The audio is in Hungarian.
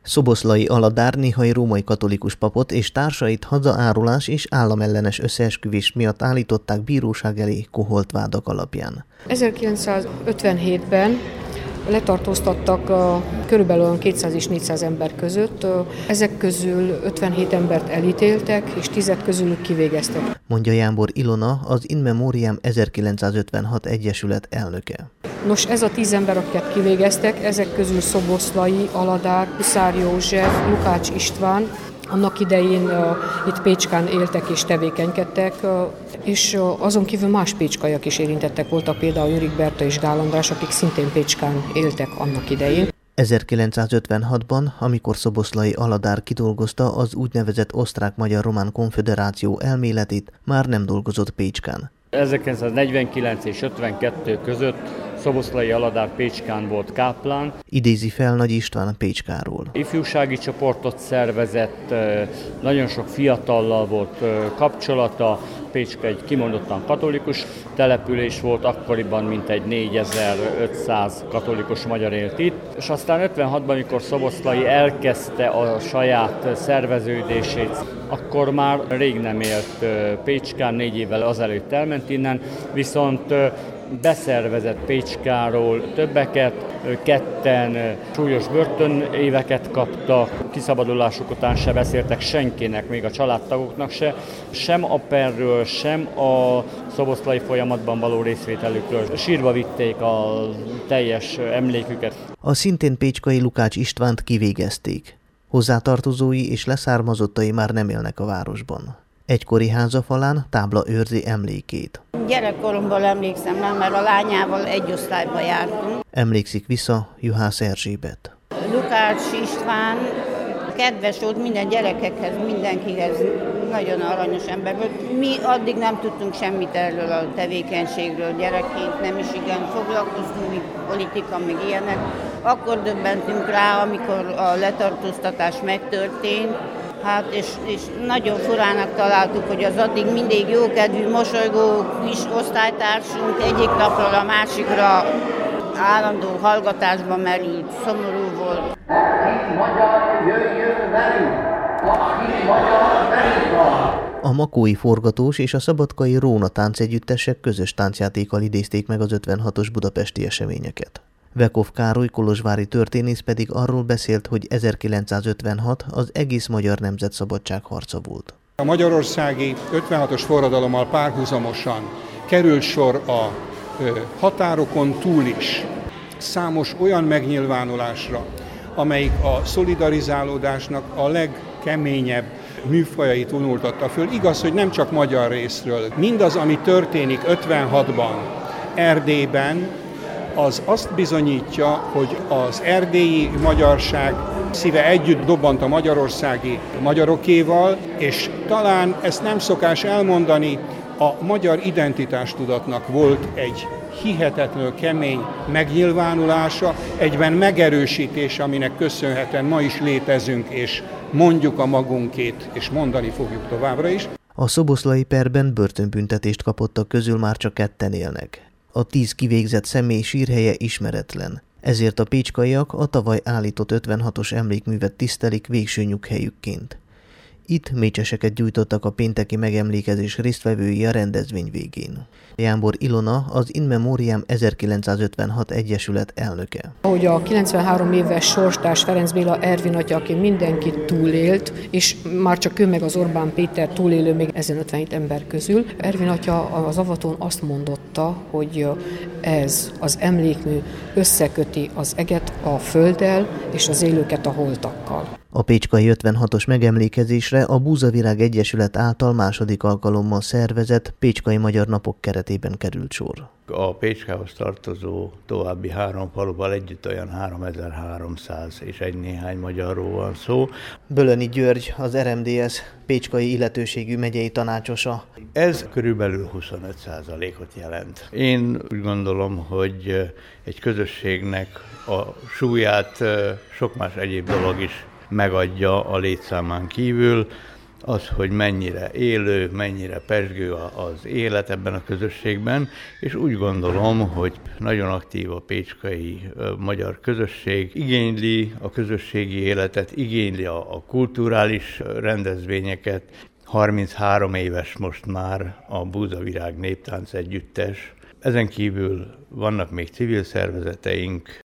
Szoboszlai Aladár néhai római katolikus papot és társait hazaárulás és államellenes összeesküvés miatt állították bíróság elé koholt vádak alapján. 1957-ben letartóztattak körülbelül 200 és 400 ember között. Ezek közül 57 embert elítéltek, és 10 közülük kivégeztek. Mondja Jámbor Ilona, az In Memoriam 1956 egyesület elnöke. Nos, ez a 10 ember, akiket kivégeztek, ezek közül Szoboszlai Aladár, Huszár József, Lukács István, annak idején itt Pécskán éltek és tevékenykedtek, és azon kívül más pécskaiak is érintettek voltak, például Jürik Berta és Gál András, akik szintén Pécskán éltek annak idején. 1956-ban, amikor Szoboszlai Aladár kidolgozta az úgynevezett Osztrák-Magyar-Román Konföderáció elméletét, már nem dolgozott Pécskán. 1949 és 52 között Szoboszlai Aladár Pécskán volt káplán. Idézi fel Nagy István Pécskáról. Ifjúsági csoportot szervezett, nagyon sok fiatallal volt kapcsolata. Pécska egy kimondottan katolikus település volt, akkoriban mintegy 4500 katolikus magyar élt itt. És aztán 56-ban, amikor Szoboszlai elkezdte a saját szerveződését, akkor már rég nem élt Pécskán, 4 évvel azelőtt elment innen, viszont beszervezett Pécskáról többeket, ketten súlyos börtönéveket kaptak, kiszabadulásuk után se beszéltek senkinek, még a családtagoknak se, sem a perről, sem a szoboszlai folyamatban való részvételükről. Sírba vitték a teljes emléküket. A szintén pécskai Lukács Istvánt kivégezték. Hozzátartozói és leszármazottai már nem élnek a városban. Egykori házafalán tábla őrzi emlékét. Gyerekkoromban emlékszem, nem, mert a lányával egy osztályba jártunk. Emlékszik vissza Juhász Erzsébet. Lukács István kedves volt minden gyerekekhez, mindenkihez, nagyon aranyos ember volt. Mi addig nem tudtunk semmit erről a tevékenységről, gyerekként nem is igen foglalkoztunk, mi politika, meg ilyenek. Akkor döbbentünk rá, amikor a letartóztatás megtörtént. Hát, és nagyon furának találtuk, hogy az addig mindig jókedvű, mosolygó kis osztálytársunk egyik napról a másikra állandó hallgatásba merült, szomorú volt. A makói forgatós és a szabadkai Róna táncegyüttesek közös táncjátékkal idézték meg az 56-os budapesti eseményeket. Vekov Károly kolozsvári történész pedig arról beszélt, hogy 1956 az egész magyar nemzet szabadságharca volt. A magyarországi 56-os forradalommal párhuzamosan került sor a határokon túl is számos olyan megnyilvánulásra, amelyik a szolidarizálódásnak a legkeményebb műfajait vonultatta föl. Igaz, hogy nem csak magyar részről. Mindaz, ami történik 56-ban Erdélyben, az azt bizonyítja, hogy az erdélyi magyarság szíve együtt dobbant a magyarországi magyarokéval, és talán ezt nem szokás elmondani, a magyar identitástudatnak volt egy hihetetlenül kemény megnyilvánulása, egyben megerősítése, aminek köszönhetően ma is létezünk, és mondjuk a magunkét, és mondani fogjuk továbbra is. A szoboszlai perben börtönbüntetést kapottak közül már csak 2 élnek. A 10 kivégzett személy sírhelye ismeretlen. Ezért a pécskaiak a tavaly állított 56-os emlékművet tisztelik végső nyughelyükként. Itt mécseseket gyújtottak a pénteki megemlékezés résztvevői a rendezvény végén. Jámbor Ilona, az In Memoriam 1956 egyesület elnöke. Ahogy a 93 éves sorstárs Ferenc Béla Ervin atya, aki mindenkit túlélt, és már csak ő meg az Orbán Péter túlélő még ezen 57 ember közül. Ervin atya az avatón azt mondotta, hogy ez az emlékmű összeköti az eget a földdel és az élőket a holtakkal. A pécskai 56-os megemlékezésre a Búzavirág Egyesület által második alkalommal szervezett Pécskai Magyar Napok keretében került sor. A Pécskához tartozó további 3 faluval együtt olyan 3300 és egy néhány magyarról van szó. Bölöni György, az RMDSZ pécskai illetőségű megyei tanácsosa. Ez körülbelül 25%-ot jelent. Én úgy gondolom, hogy egy közösségnek a súlyát sok más egyéb dolog is megadja a létszámán kívül. az, hogy mennyire élő, mennyire pezsgő az élet ebben a közösségben, és úgy gondolom, hogy nagyon aktív a pécskai magyar közösség, igényli a közösségi életet, igényli a kulturális rendezvényeket. 33 éves most már a Búzavirág Néptánc Együttes. Ezen kívül vannak még civil szervezeteink,